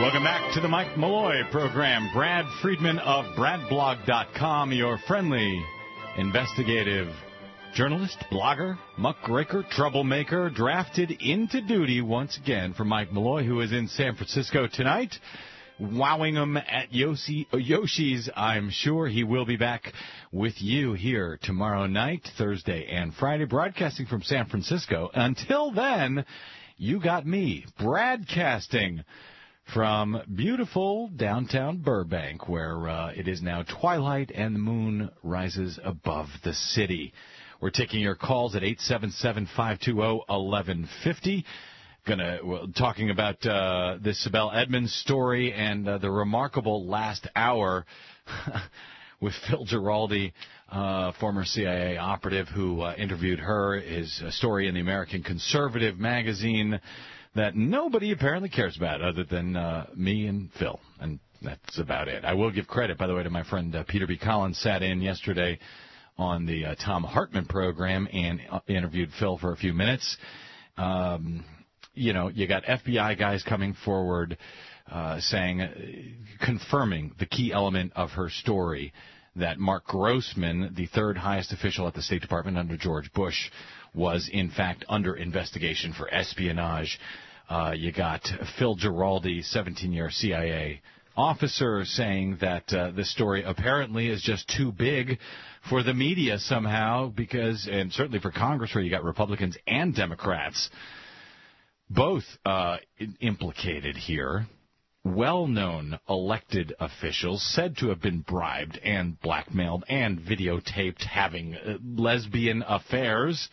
Welcome back to the Mike Malloy program. Brad Friedman of BradBlog.com, your friendly, investigative journalist, blogger, muckraker, troublemaker, drafted into duty once again for Mike Malloy, who is in San Francisco tonight, wowing them at Yoshi's. I'm sure he will be back with you here tomorrow night, Thursday and Friday, broadcasting from San Francisco. Until then, you got me broadcasting from beautiful downtown Burbank, where it is now twilight and the moon rises above the city. We're taking your calls at 877-520-1150. Talking about this Sibel Edmonds story and the remarkable last hour with Phil Giraldi, former CIA operative who interviewed her, his story in the American Conservative magazine that nobody apparently cares about other than me and Phil, and that's about it. I will give credit, by the way, to my friend Peter B. Collins, sat in yesterday on the Thom Hartmann program and interviewed Phil for a few minutes. You got FBI guys coming forward confirming the key element of her story, that Mark Grossman, the third highest official at the State Department under George Bush, was in fact under investigation for espionage. You got Phil Giraldi, 17-year CIA officer, saying that the story apparently is just too big for the media somehow, and certainly for Congress, where you got Republicans and Democrats both implicated here. Well-known elected officials said to have been bribed and blackmailed and videotaped having lesbian affairs.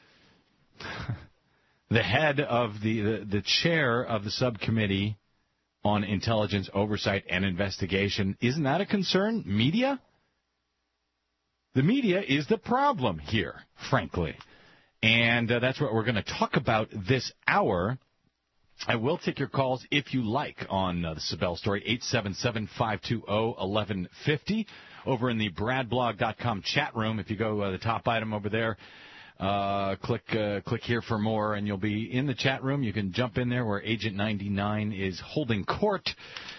The head of the chair of the subcommittee on intelligence oversight and investigation, isn't that a concern? Media? The media is the problem here, frankly. And that's what we're going to talk about this hour. I will take your calls if you like on the Sibel story, 877-520-1150, over in the BradBlog.com chat room. If you go the top item over there, click here for more, and you'll be in the chat room. You can jump in there where Agent 99 is holding court.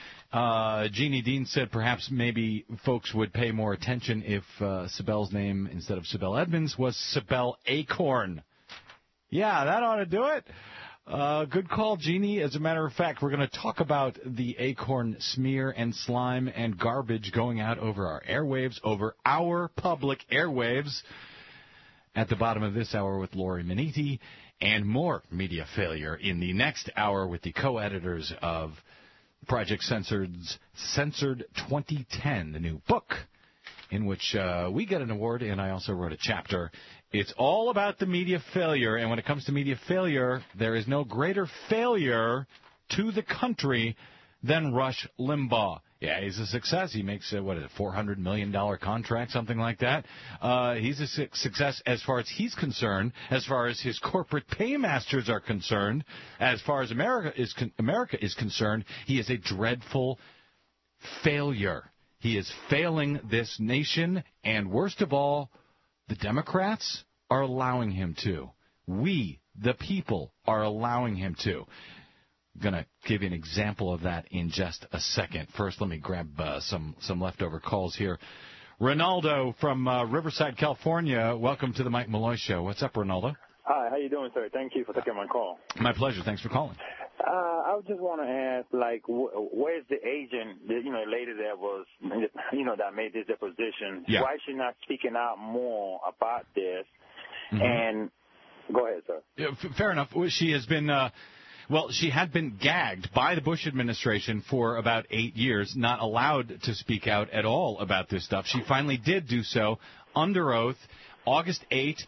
Jeannie Dean said perhaps maybe folks would pay more attention if Sibel's name, instead of Sibel Edmonds, was Sibel Acorn. Yeah, that ought to do it. Good call, Jeannie. As a matter of fact, we're going to talk about the Acorn smear and slime and garbage going out over our airwaves, over our public airwaves, at the bottom of this hour with Lori Miniti, and more media failure in the next hour with the co-editors of Project Censored's Censored 2010, the new book, in which we get an award, and I also wrote a chapter. It's all about the media failure, and when it comes to media failure, there is no greater failure to the country than Rush Limbaugh. Yeah, he's a success. He makes, $400 million contract, something like that. He's a success as far as he's concerned, as far as his corporate paymasters are concerned, as far as America is concerned. He is a dreadful failure. He is failing this nation, and worst of all, the Democrats are allowing him to. We, the people, are allowing him to. I'm going to give you an example of that in just a second. First, let me grab some leftover calls here. Ronaldo from Riverside, California. Welcome to the Mike Malloy Show. What's up, Ronaldo? Hi, how you doing, sir? Thank you for taking my call. My pleasure. Thanks for calling. I just want to ask, where's the agent, lady that was, that made this deposition? Yeah. Why is she not speaking out more about this? Mm-hmm. And go ahead, sir. Yeah, fair enough. She has been, she had been gagged by the Bush administration for about 8 years, not allowed to speak out at all about this stuff. She finally did do so under oath, August 8th.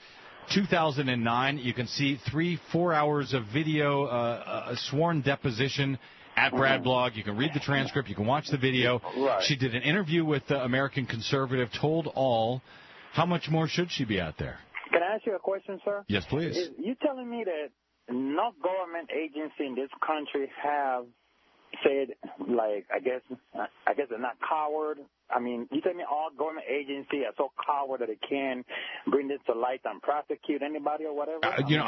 2009, you can see 3-4 hours of video, a sworn deposition at Brad Blog. You can read the transcript. You can watch the video. Right. She did an interview with the American Conservative, told all. How much more should she be out there? Can I ask you a question, sir? Yes, please. You telling me that no government agency in this country have said, like, I guess they're not coward. I mean, you tell me all government agencies are so coward that they can bring this to light and prosecute anybody or whatever?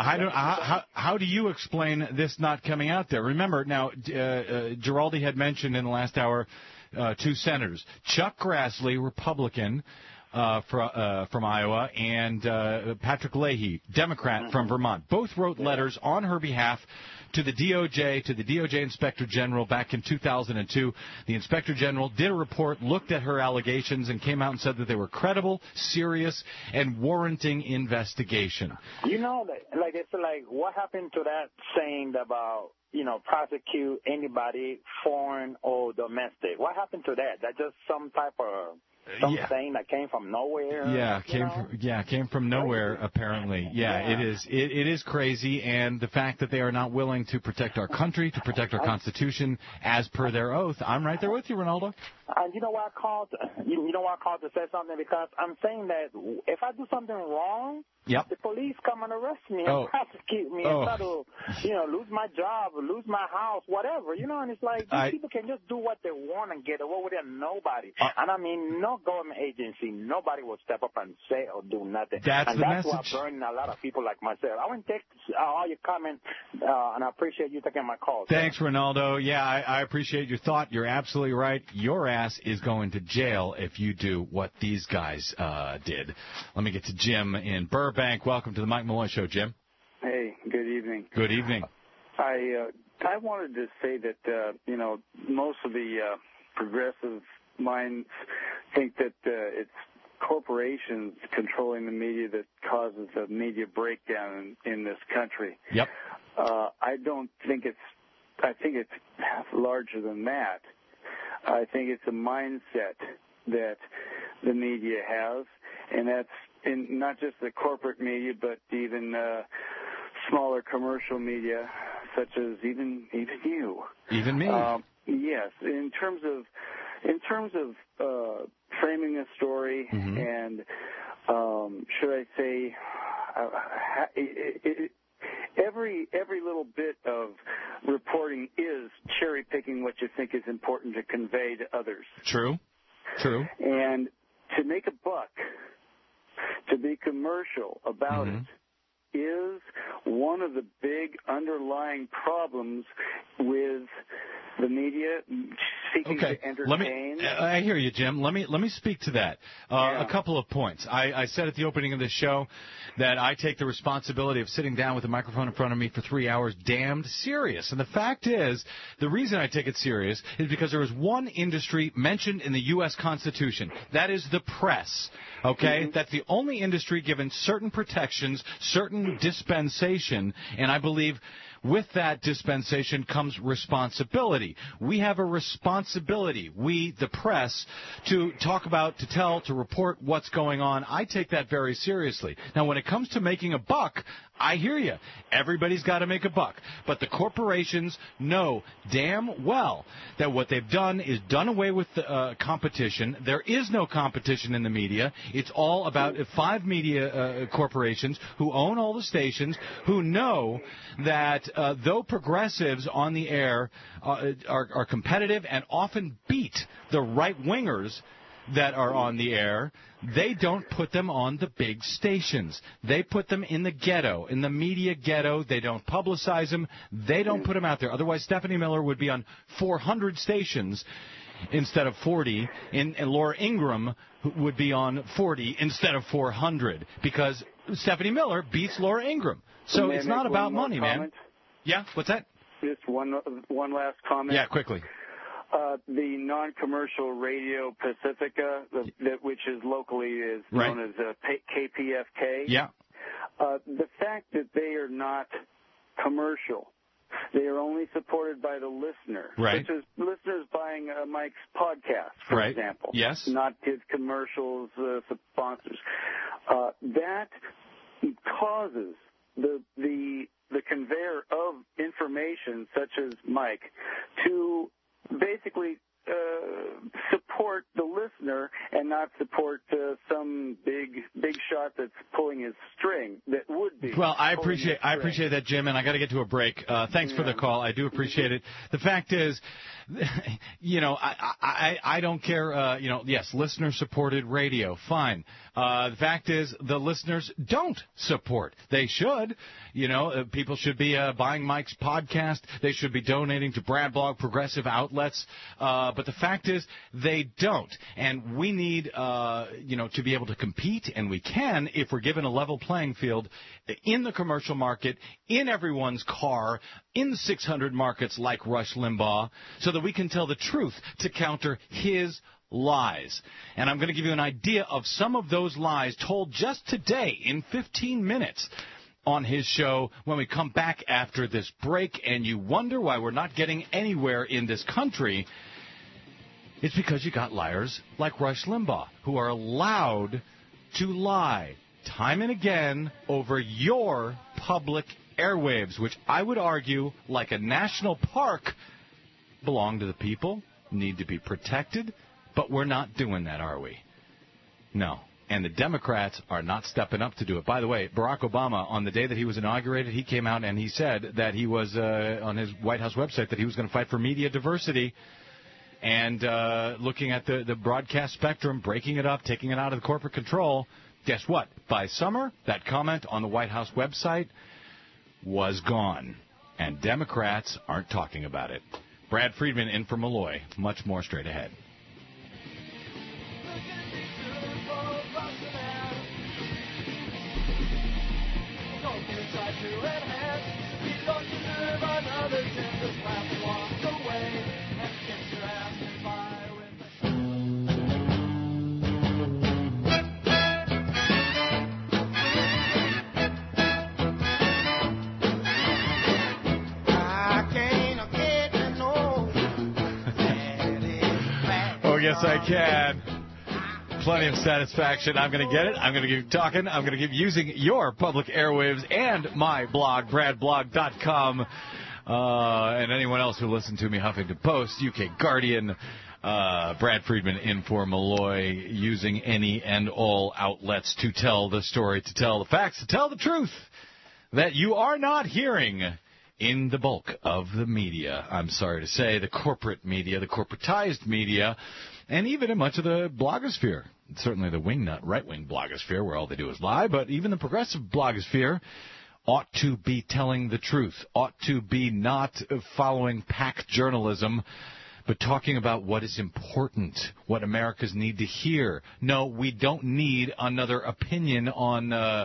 How do you explain this not coming out there? Remember, now, Giraldi had mentioned in the last hour 2 senators, Chuck Grassley, Republican, from Iowa, and Patrick Leahy, Democrat from Vermont. Both wrote letters on her behalf to the DOJ Inspector General back in 2002. The Inspector General did a report, looked at her allegations, and came out and said that they were credible, serious, and warranting investigation. You know, like, it's like, what happened to that saying about, prosecute anybody, foreign or domestic? What happened to that? That just some type of something that came from nowhere. Came from nowhere apparently. It is crazy, and the fact that they are not willing to protect our country, to protect our Constitution as per their oath. I'm right there with you, Ronaldo. And you know why I called? You know why I called to say something? Because I'm saying that if I do something wrong, the police come and arrest me and prosecute me and try to, lose my job, lose my house, whatever. And it's like these people can just do what they want and get away with it. Nobody. And I mean, no government agency, nobody will step up and say or do nothing. That's why burning a lot of people like myself. I want to take all your comments, and I appreciate you taking my call. Thanks, Ronaldo. Yeah, I appreciate your thought. You're absolutely right. Your ass is going to jail if you do what these guys did. Let me get to Jim in Burbank. Welcome to the Mike Malloy Show, Jim. Hey, good evening. Good evening. I wanted to say that, most of the progressive minds think that it's corporations controlling the media that causes the media breakdown in this country. Yep. I think it's larger than that. I think it's a mindset that the media has, and that's in not just the corporate media, but even smaller commercial media, such as even you. Even me. Yes. In terms of framing a story, and should I say, every little bit of reporting is cherry picking what you think is important to convey to others. True. And to make a buck, to be commercial about it, is one of the big underlying problems with the media seeking to entertain. I hear you, Jim. Let me speak to that. A couple of points. I said at the opening of this show that I take the responsibility of sitting down with a microphone in front of me for 3 hours damned serious. And the fact is, the reason I take it serious is because there is one industry mentioned in the U.S. Constitution. That is the press. Okay? That's the only industry given certain protections, certain dispensation, and I believe with that dispensation comes responsibility. We have a responsibility, we, the press, to talk about, to tell, to report what's going on. I take that very seriously. Now, when it comes to making a buck, I hear you. Everybody's got to make a buck. But the corporations know damn well that what they've done is done away with competition. There is no competition in the media. It's all about 5 media corporations who own all the stations, who know that though progressives on the air are competitive and often beat the right-wingers that are on the air, they don't put them on the big stations. They put them in the ghetto, in the media ghetto. They don't publicize them. They don't put them out there. Otherwise, Stephanie Miller would be on 400 stations instead of 40, and Laura Ingraham would be on 40 instead of 400, because Stephanie Miller beats Laura Ingraham. So it's not about money, man. Yeah, what's that? Just one last comment. Yeah, quickly. The non-commercial Radio Pacifica, which is locally known as KPFK. Yeah. The fact that they are not commercial, they are only supported by the listener. Right. Such as listeners buying Mike's podcast, for example. Yes. Not his commercials, sponsors. That causes the conveyor of information, such as Mike, to basically support support the listener and not support some big shot that's pulling his string. That would be. Well, I appreciate that, Jim, and I got to get to a break. Thanks for the call. I do appreciate it. The fact is, I don't care. Yes, listener-supported radio, fine. The fact is, the listeners don't support. They should. People should be buying Mike's podcast. They should be donating to Brad Blog, progressive outlets. But the fact is, they don't. And we need, to be able to compete, and we can if we're given a level playing field in the commercial market, in everyone's car, in 600 markets like Rush Limbaugh, so that we can tell the truth to counter his lies. And I'm going to give you an idea of some of those lies told just today in 15 minutes on his show when we come back after this break. And you wonder why we're not getting anywhere in this country. It's because you got liars like Rush Limbaugh who are allowed to lie time and again over your public airwaves, which I would argue, like a national park, belong to the people, need to be protected. But we're not doing that, are we? No. And the Democrats are not stepping up to do it. By the way, Barack Obama, on the day that he was inaugurated, he came out and he said that he was, on his White House website, that he was going to fight for media diversity and looking at the broadcast spectrum, breaking it up, taking it out of the corporate control. Guess what? By summer, that comment on the White House website was gone. And Democrats aren't talking about it. Brad Friedman in for Malloy. Much more straight ahead. Oh, yes, I can. Plenty of satisfaction. I'm going to get it. I'm going to keep talking. I'm going to keep using your public airwaves and my blog, bradblog.com. And anyone else who listened to me, Huffington Post, UK Guardian, Brad Friedman in for Malloy, using any and all outlets to tell the story, to tell the facts, to tell the truth that you are not hearing in the bulk of the media. I'm sorry to say, the corporate media, the corporatized media, and even in much of the blogosphere. Certainly the wingnut right-wing blogosphere, where all they do is lie, but even the progressive blogosphere ought to be telling the truth, ought to be not following PAC journalism, but talking about what is important, what Americans need to hear. No, we don't need another opinion on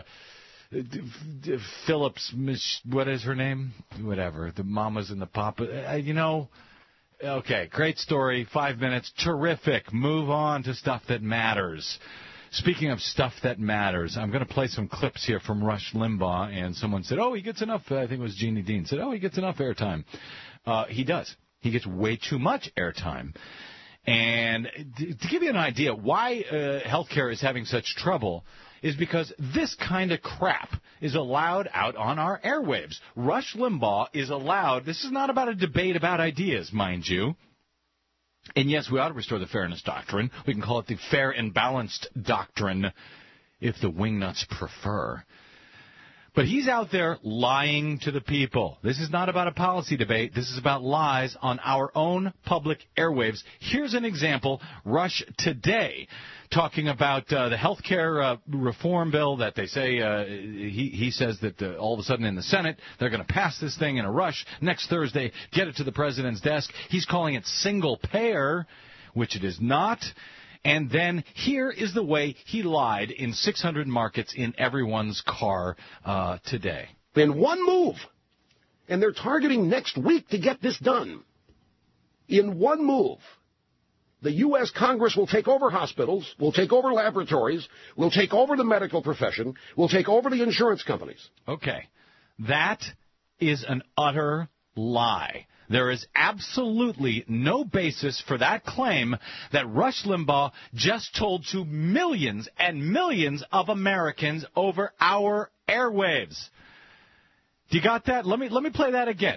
Phillips, what is her name? Whatever, the mamas and the papa. Okay, great story, 5 minutes, terrific. Move on to stuff that matters. Speaking of stuff that matters, I'm going to play some clips here from Rush Limbaugh, and someone said, he gets enough, I think it was Jeannie Dean, said, he gets enough airtime. He does. He gets way too much airtime. And to give you an idea why healthcare is having such trouble is because this kind of crap is allowed out on our airwaves. Rush Limbaugh is allowed. This is not about a debate about ideas, mind you. And yes, we ought to restore the fairness doctrine. We can call it the fair and balanced doctrine if the wingnuts prefer. But he's out there lying to the people. This is not about a policy debate. This is about lies on our own public airwaves. Here's an example. Rush today talking about the health care reform bill that they say he says that all of a sudden in the Senate they're going to pass this thing in a rush. Next Thursday, get it to the president's desk. He's calling it single payer, which it is not. And then here is the way he lied in 600 markets in everyone's car today. In one move, and they're targeting next week to get this done. In one move, the U.S. Congress will take over hospitals, will take over laboratories, will take over the medical profession, will take over the insurance companies. Okay. That is an utter lie. There is absolutely no basis for that claim that Rush Limbaugh just told to millions and millions of Americans over our airwaves. Do you got that? Let me play that again.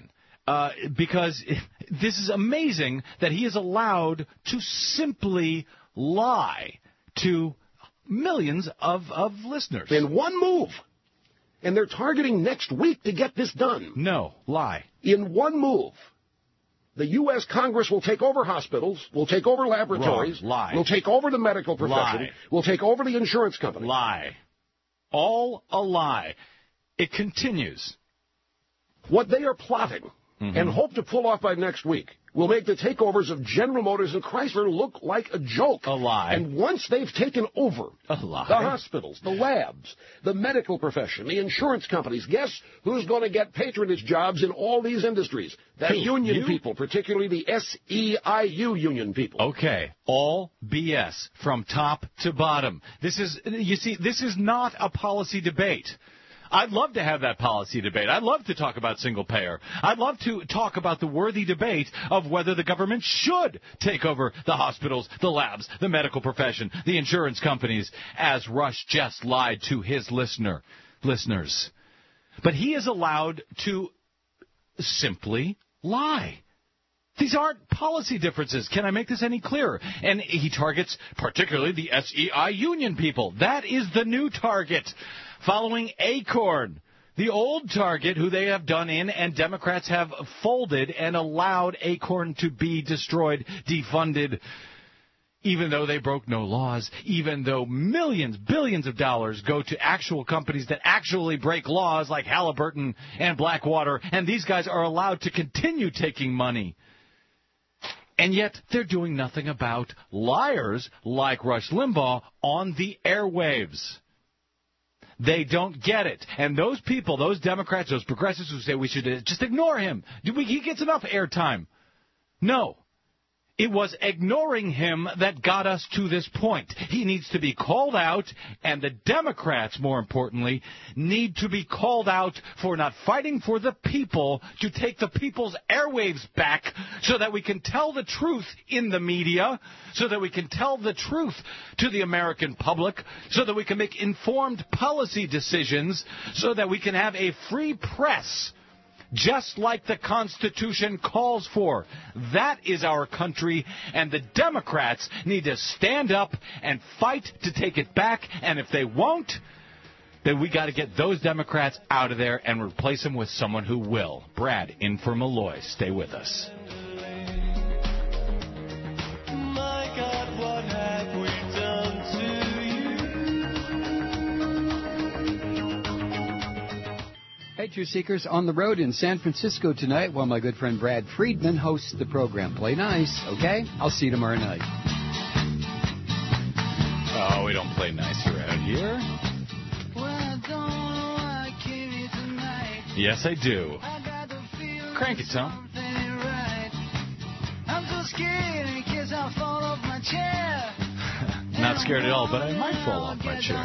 because this is amazing that he is allowed to simply lie to millions of listeners. In one move. And they're targeting next week to get this done. No, lie. In one move. The U.S. Congress will take over hospitals, will take over laboratories, Lie. will take over the medical profession, Lie. will take over the insurance company. Lie. All a lie. It continues. What they are plotting and hope to pull off by next week will make the takeovers of General Motors and Chrysler look like a joke. A lie. And once they've taken over a lie. The hospitals, the labs, the medical profession, the insurance companies, guess who's going to get patronage jobs in all these industries? The union people, particularly the SEIU union people. Okay. All BS from top to bottom. This is not a policy debate. I'd love to have that policy debate. I'd love to talk about single payer. I'd love to talk about the worthy debate of whether the government should take over the hospitals, the labs, the medical profession, the insurance companies, as Rush just lied to his listeners. But he is allowed to simply lie. These aren't policy differences. Can I make this any clearer? And he targets particularly the SEI union people. That is the new target. Following Acorn, the old target who they have done in, and Democrats have folded and allowed Acorn to be destroyed, defunded, even though they broke no laws, even though millions, billions of dollars go to actual companies that actually break laws like Halliburton and Blackwater, and these guys are allowed to continue taking money. And yet they're doing nothing about liars like Rush Limbaugh on the airwaves. They don't get it. And those people, those Democrats, those progressives who say we should just ignore him. He gets enough airtime. No. It was ignoring him that got us to this point. He needs to be called out, and the Democrats, more importantly, need to be called out for not fighting for the people to take the people's airwaves back so that we can tell the truth in the media, so that we can tell the truth to the American public, so that we can make informed policy decisions, so that we can have a free press, just like the Constitution calls for. That is our country, and the Democrats need to stand up and fight to take it back, and if they won't, then we got to get those Democrats out of there and replace them with someone who will. Brad, in for Malloy. Stay with us. My God, what have we done to Hey, Truth Seekers, on the road in San Francisco tonight while my good friend Brad Friedman hosts the program. Play nice, okay? I'll see you tomorrow night. Oh, we don't play nice around here. Well, I don't know why I came here tonight. Yes, I do. I got the feeling Crank it, Tom. something ain't right. I'm so scared in case I fall off my chair. Not scared at all, but I might fall off my chair.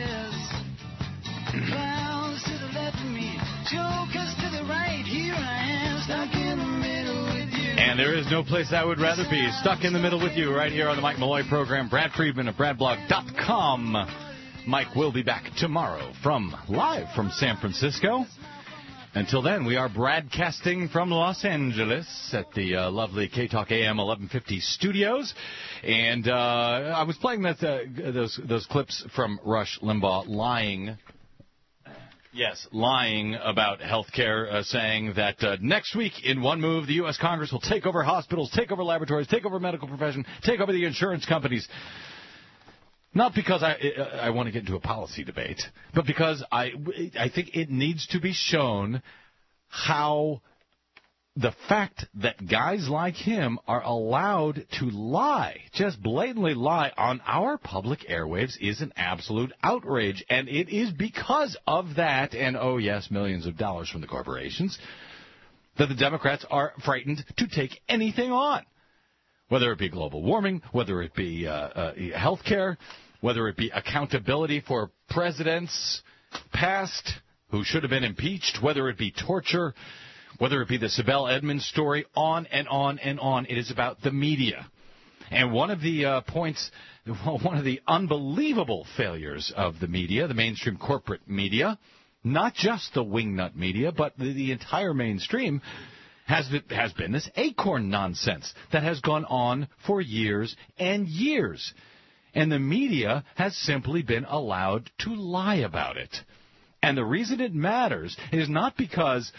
Clowns to the left of me, jokers to the right. Here I am, stuck in the middle with you. And there is no place I would rather be. Stuck in the middle with you right here on the Mike Malloy program. Brad Friedman of BradBlog.com. Mike will be back tomorrow live from San Francisco. Until then, we are broadcasting from Los Angeles at the lovely K-Talk AM 1150 studios. And I was playing those clips from Rush Limbaugh lying. Yes, lying about health care, saying that next week, in one move, the U.S. Congress will take over hospitals, take over laboratories, take over medical profession, take over the insurance companies. Not because I want to get into a policy debate, but because I think it needs to be shown how the fact that guys like him are allowed to lie, just blatantly lie on our public airwaves, is an absolute outrage. And it is because of that, and oh yes, millions of dollars from the corporations, that the Democrats are frightened to take anything on. Whether it be global warming, whether it be health care, whether it be accountability for presidents past who should have been impeached, whether it be torture, whether it be the Sibel Edmonds story, on and on and on. It is about the media. And one of the one of the unbelievable failures of the media, the mainstream corporate media, not just the wingnut media, but the entire mainstream, has been this Acorn nonsense that has gone on for years and years. And the media has simply been allowed to lie about it. And the reason it matters is not because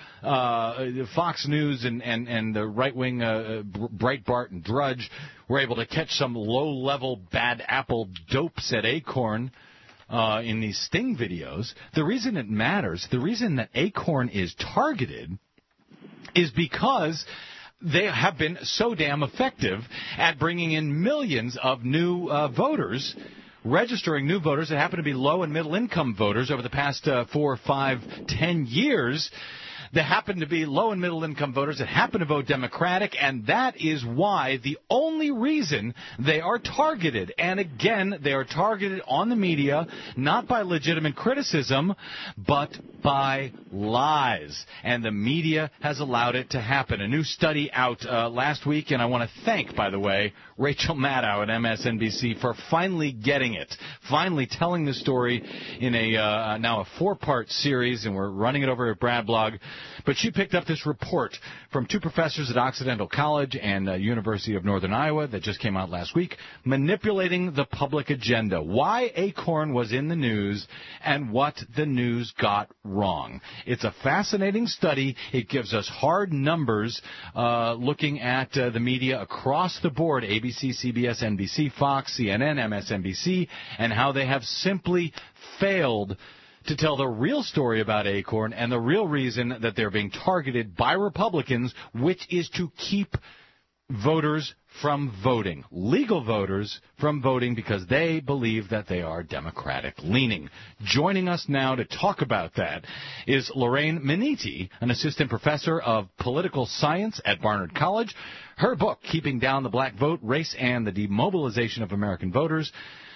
Fox News and the right-wing Breitbart and Drudge were able to catch some low-level bad apple dopes at Acorn in these sting videos. The reason it matters, the reason that Acorn is targeted is because they have been so damn effective at bringing in millions of new voters, registering new voters that happen to be low and middle income voters over the past 4, 5, 10 years. That happen to be low and middle income voters that happen to vote Democratic, and that is why the only reason they are targeted, and again, they are targeted on the media, not by legitimate criticism, but by lies. And the media has allowed it to happen. A new study out last week, and I want to thank, by the way, Rachel Maddow at MSNBC for finally getting it, finally telling the story in a now a 4-part series, and we're running it over at Brad Blog. But she picked up this report from 2 professors at Occidental College and University of Northern Iowa that just came out last week, Manipulating the Public Agenda, why Acorn was in the news and what the news got wrong. It's a fascinating study. It gives us hard numbers looking at the media across the board, ABC, CBS, NBC, Fox, CNN, MSNBC, and how they have simply failed to tell the real story about Acorn and the real reason that they're being targeted by Republicans, which is to keep voters from voting, legal voters from voting, because they believe that they are Democratic-leaning. Joining us now to talk about that is Lorraine Menete, an assistant professor of political science at Barnard College. Her book, Keeping Down the Black Vote, Race and the Demobilization of American Voters,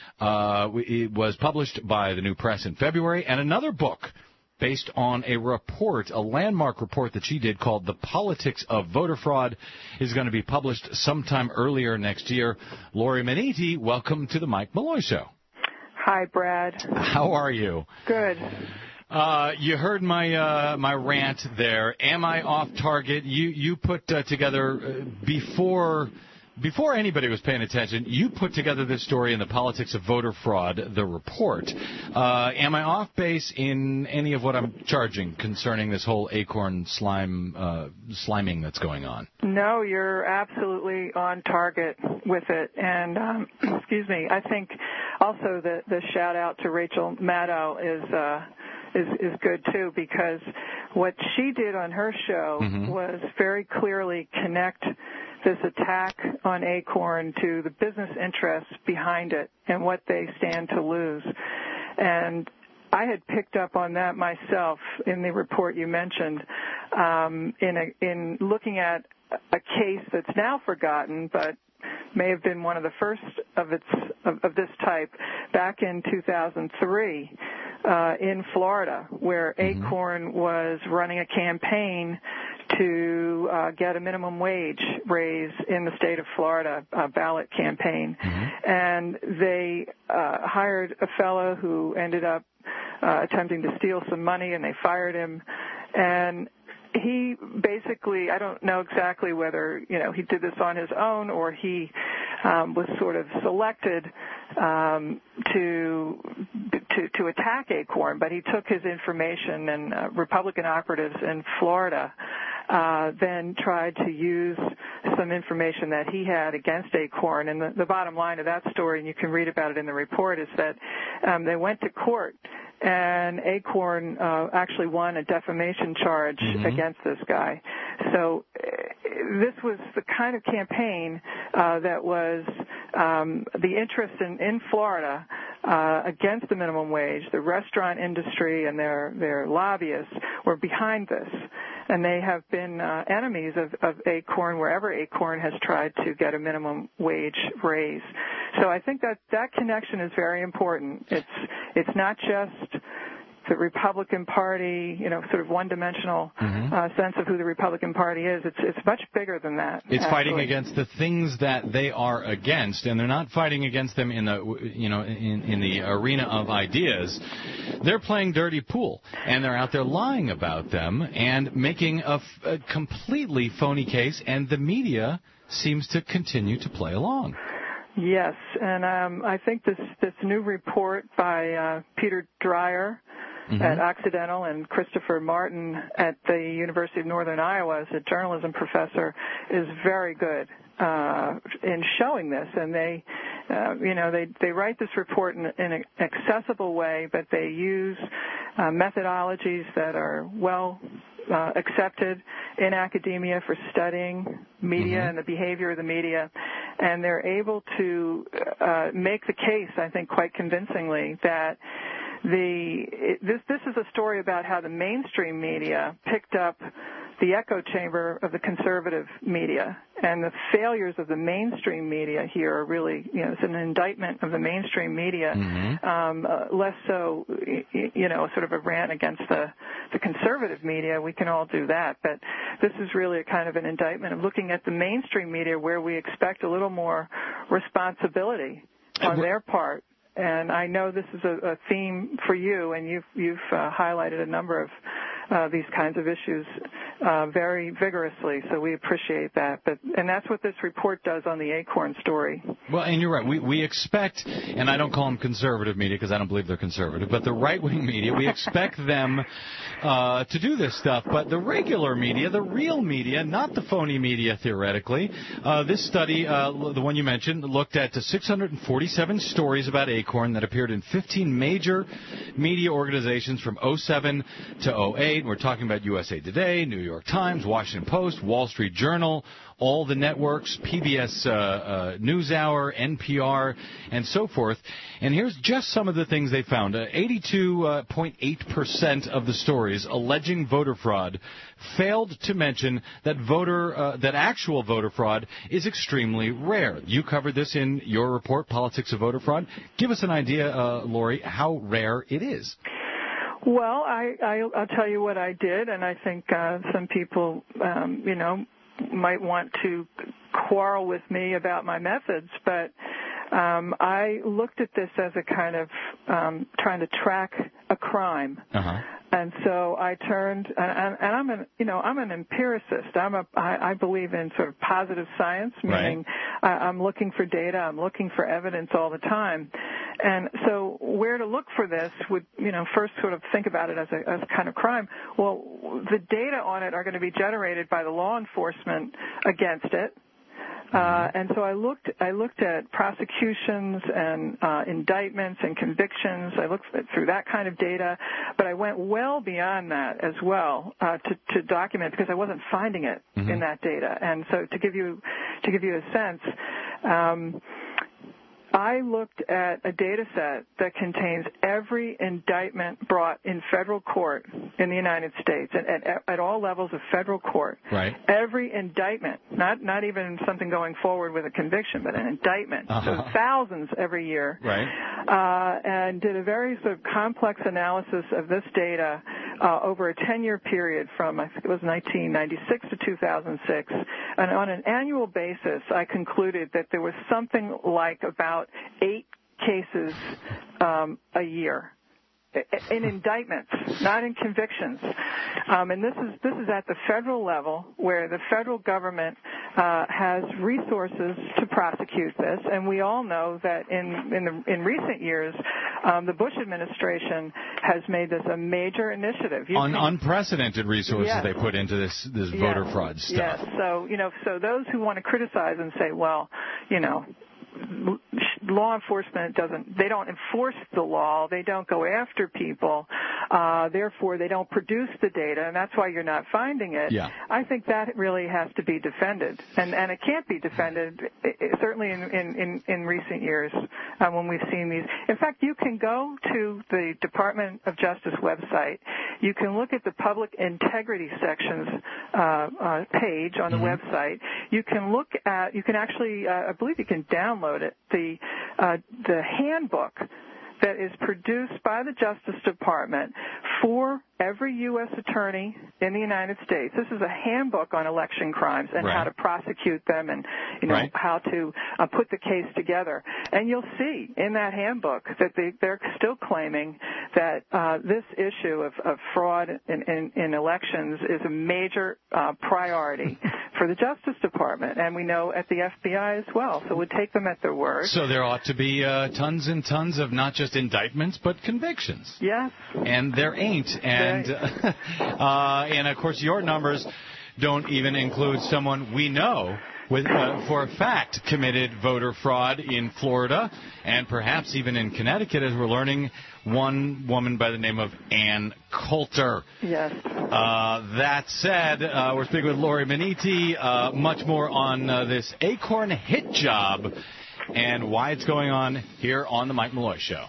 it was published by the New Press in February, and another book based on a report, a landmark report that she did called The Politics of Voter Fraud, is going to be published sometime earlier next year. Lori Menete, welcome to the Mike Malloy Show. Hi, Brad. How are you? Good. You heard my rant there. Am I off target? You put together before anybody was paying attention, you put together this story in The Politics of Voter Fraud, the report. Am I off base in any of what I'm charging concerning this whole Acorn sliming that's going on? No, you're absolutely on target with it. And, excuse me, I think also the shout-out to Rachel Maddow is good, too, because what she did on her show was very clearly connect this attack on Acorn to the business interests behind it and what they stand to lose. And I had picked up on that myself in the report you mentioned, in looking at a case that's now forgotten, but may have been one of the first of this type back in 2003 in Florida, where Acorn was running a campaign to get a minimum wage raise in the state of Florida, a ballot campaign. And they hired a fellow who ended up attempting to steal some money, and they fired him. And he basically, I don't know exactly whether, he did this on his own or he was sort of selected to attack Acorn, but he took his information, and Republican operatives in Florida then tried to use some information that he had against Acorn. And the bottom line of that story, and you can read about it in the report, is that they went to court, and Acorn actually won a defamation charge against this guy. So this was the kind of campaign that was the interest in Florida against the minimum wage. The restaurant industry and their lobbyists were behind this, and they have been enemies of Acorn wherever Acorn has tried to get a minimum wage raise. So I think that connection is very important. It's not just the Republican Party, sort of one-dimensional sense of who the Republican Party is. It's much bigger than that. It's fighting against the things that they are against, and they're not fighting against them in the in the arena of ideas. They're playing dirty pool, and they're out there lying about them and making a completely phony case, and the media seems to continue to play along. Yes, and I think this new report by Peter Dreyer at Occidental and Christopher Martin at the University of Northern Iowa as a journalism professor is very good in showing this. And they write this report in an accessible way, but they use methodologies that are well accepted in academia for studying media and the behavior of the media, and they're able to make the case, I think, quite convincingly that this is a story about how the mainstream media picked up the echo chamber of the conservative media, and the failures of the mainstream media here are really, it's an indictment of the mainstream media, less so, sort of a rant against the conservative media. We can all do that, but this is really a kind of an indictment of looking at the mainstream media where we expect a little more responsibility on their part. And I know this is a theme for you, and you've highlighted a number of these kinds of issues very vigorously, so we appreciate that. And that's what this report does on the Acorn story. Well, and you're right. We expect, and I don't call them conservative media because I don't believe they're conservative, but the right-wing media, we expect them to do this stuff. But the regular media, the real media, not the phony media theoretically, this study, the one you mentioned, looked at 647 stories about Acorn that appeared in 15 major media organizations from 2007 to 2008. We're talking about USA Today, New York Times, Washington Post, Wall Street Journal, all the networks, PBS NewsHour, NPR, and so forth. And here's just some of the things they found. 82.8% of the stories alleging voter fraud failed to mention that actual voter fraud is extremely rare. You covered this in your report, Politics of Voter Fraud. Give us an idea, Lori, how rare it is. Well, I'll tell you what I did, and I think some people, might want to quarrel with me about my methods, but I looked at this as a kind of trying to track a crime. And so I turned, and I'm an empiricist. I believe in sort of positive science, meaning I'm looking for data, I'm looking for evidence all the time. And so where to look for this would, first sort of think about it as a kind of crime. Well, the data on it are going to be generated by the law enforcement against it. And so I looked at prosecutions and indictments and convictions. I looked through that kind of data, but I went well beyond that as well to document, because I wasn't finding it in that data. And so to give you a sense, I looked at a data set that contains every indictment brought in federal court in the United States at all levels of federal court. Right. Every indictment, not even something going forward with a conviction, but an indictment. So thousands every year. Right. And did a very sort of complex analysis of this data over a 10-year period from, I think it was 1996 to 2006. And on an annual basis, I concluded that there was something like about 8 cases a year in indictments, not in convictions. And this is at the federal level, where the federal government has resources to prosecute this. And we all know that in recent years, the Bush administration has made this a major initiative. Unprecedented resources they put into this voter fraud stuff. Yes. So so those who want to criticize and say, well, law enforcement they don't enforce the law, they don't go after people, therefore they don't produce the data, and that's why you're not finding it. Yeah. I think that really has to be defended, and it can't be defended, certainly in recent years when we've seen these. In fact, you can go to the Department of Justice website, you can look at the public integrity sections page on the website, you can actually, I believe you can download it, the handbook that is produced by the Justice Department for every U.S. attorney in the United States. This is a handbook on election crimes and how to prosecute them and, how to put the case together. And you'll see in that handbook that they're still claiming that this issue of fraud in elections is a major priority for the Justice Department, and we know at the FBI as well. So we'll take them at their word. So there ought to be tons and tons of not just indictments, but convictions. Yes. And there ain't. And, and of course, your numbers don't even include someone we know with, for a fact, committed voter fraud in Florida and perhaps even in Connecticut, as we're learning, one woman by the name of Ann Coulter. Yes. That said, we're speaking with Lori Menete, much more on this Acorn hit job and why it's going on here on the Mike Malloy Show.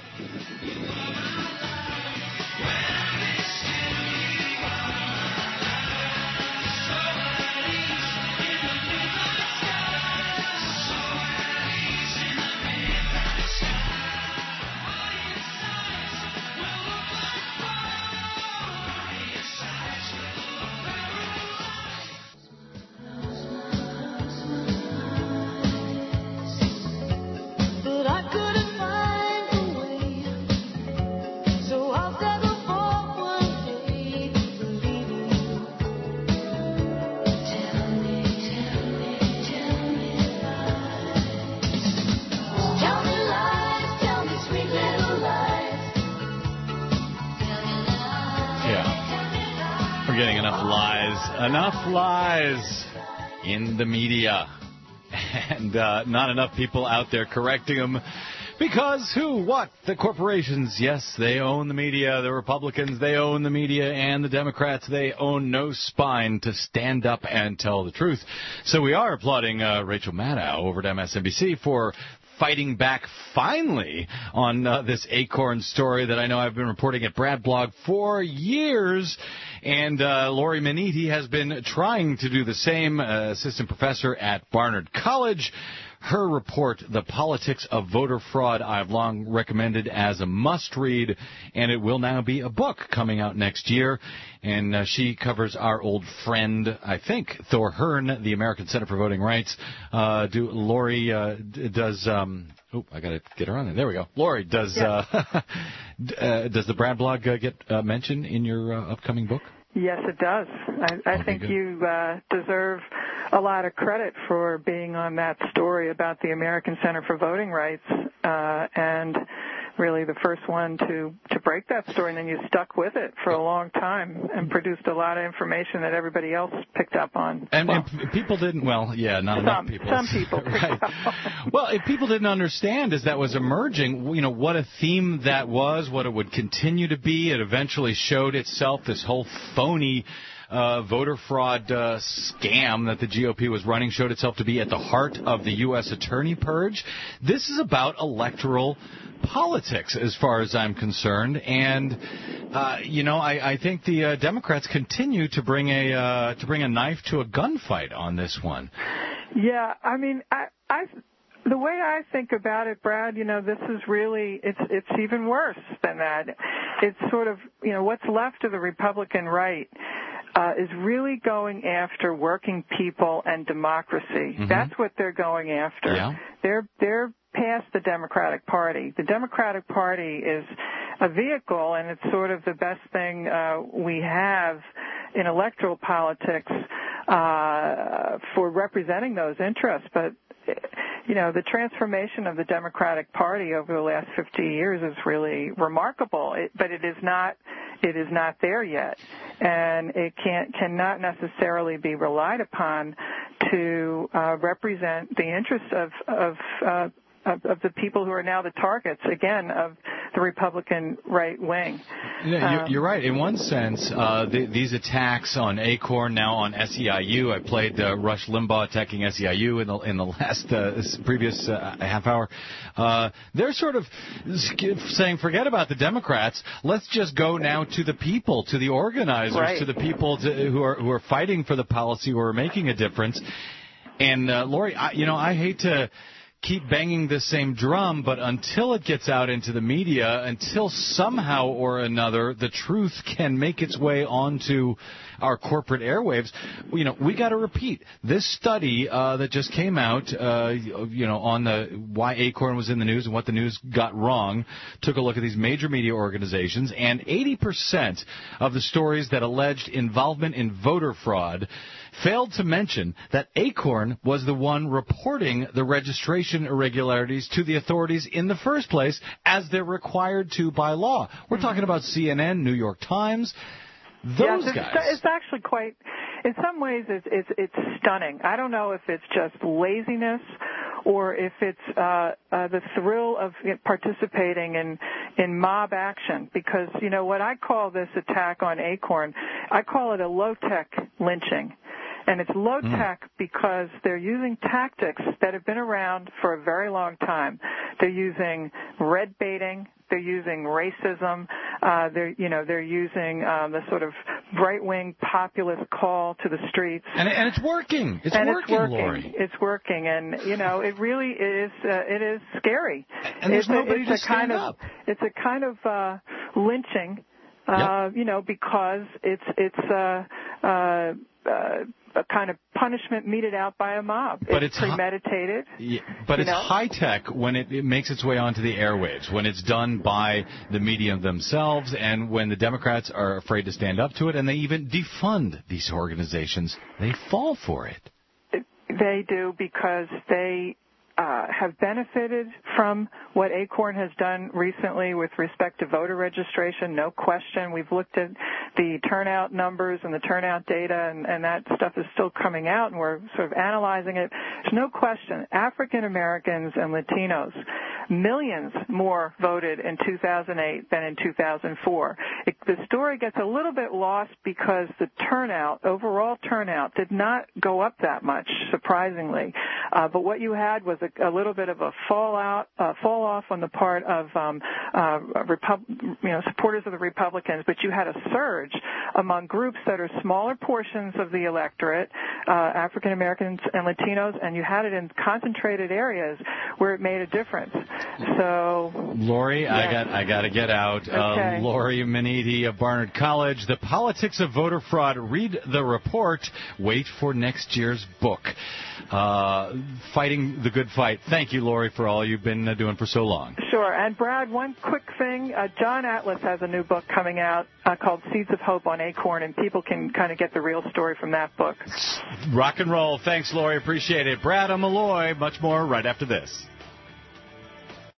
Enough lies in the media, and not enough people out there correcting them, because the corporations, yes, they own the media, the Republicans, they own the media, and the Democrats, they own no spine to stand up and tell the truth. So we are applauding Rachel Maddow over at MSNBC for fighting back finally on this Acorn story that I know I've been reporting at Brad Blog for years. And Lori Menete has been trying to do the same, assistant professor at Barnard College. Her report, The Politics of Voter Fraud, I've long recommended as a must-read, and it will now be a book coming out next year. And she covers our old friend, I think, Thor Hearn, the American Center for Voting Rights. Lori does... I got to get her on there. There we go. Lori, does does the Brad Blog get mentioned in your upcoming book? Yes, it does. I think good. You deserve a lot of credit for being on that story about the American Center for Voting Rights, and really the first one to break that story, and then you stuck with it for a long time and produced a lot of information that everybody else picked up on. And people didn't, not enough people. Some people picked right. up on. Well, if people didn't understand as that was emerging, what a theme that was, what it would continue to be, it eventually showed itself, this whole phony voter fraud scam that the GOP was running showed itself to be at the heart of the U.S. attorney purge. This is about electoral politics, as far as I'm concerned, and I think the Democrats continue to bring a knife to a gunfight on this one. Yeah, I mean, the way I think about it, Brad, this is really, it's even worse than that. It's sort of, what's left of the Republican right is really going after working people and democracy. Mm-hmm. That's what they're going after. Yeah. They're past the Democratic Party. The Democratic Party is a vehicle, and it's sort of the best thing we have in electoral politics for representing those interests. But the transformation of the Democratic Party over the last 50 years is really remarkable. But it is not there yet, and it cannot necessarily be relied upon to represent the interests of the people who are now the targets, again, of the Republican right wing. You're right. In one sense, these attacks on Acorn, now on SEIU, I played Rush Limbaugh attacking SEIU in the last previous half hour. They're sort of saying, forget about the Democrats. Let's just go now to the people, to the organizers, right. to the people who are fighting for the policy, who are making a difference. And Lori, I hate to keep banging the same drum, but until it gets out into the media, until somehow or another the truth can make its way onto our corporate airwaves, we got to repeat this study that just came out, on why Acorn was in the news and what the news got wrong. Took a look at these major media organizations, and 80% of the stories that alleged involvement in voter fraud failed to mention that Acorn was the one reporting the registration irregularities to the authorities in the first place, as they're required to by law. We're talking about CNN, New York Times. Those guys. It's actually quite, in some ways, it's stunning. I don't know if it's just laziness or if it's the thrill of participating in mob action. Because, what I call this attack on Acorn, I call it a low-tech lynching. And it's low-tech because they're using tactics that have been around for a very long time. They're using red baiting. They're using racism. They're using the sort of right-wing populist call to the streets. And it's working. It's working, Lori. It's working, and it really is. It is scary. And there's nobody to stand up. It's a kind of lynching. Because it's a kind of punishment meted out by a mob. But it's premeditated. But it's high tech when it makes its way onto the airwaves, when it's done by the media themselves, and when the Democrats are afraid to stand up to it, and they even defund these organizations. They fall for it. They do, because they have benefited from what Acorn has done recently with respect to voter registration, no question. We've looked at the turnout numbers and the turnout data, and that stuff is still coming out, and we're sort of analyzing it. There's no question, African Americans and Latinos, millions more voted in 2008 than in 2004. The story gets a little bit lost because the overall turnout, did not go up that much, surprisingly. But what you had was a little bit of a fall off on the part of supporters of the Republicans, but you had a surge among groups that are smaller portions of the electorate, African Americans and Latinos, and you had it in concentrated areas where it made a difference. So, Lori, yes. I got to get out. Okay. Lori Menidi of Barnard College, The Politics of Voter Fraud. Read the report. Wait for next year's book, Fighting the Good Fight. Thank you, Lori, for all you've been doing for so long. Sure. And, Brad, one quick thing. John Atlas has a new book coming out called Seeds of Hope on Acorn, and people can kind of get the real story from that book. Rock and roll. Thanks, Lori. Appreciate it. Brad, I'm Malloy. Much more right after this.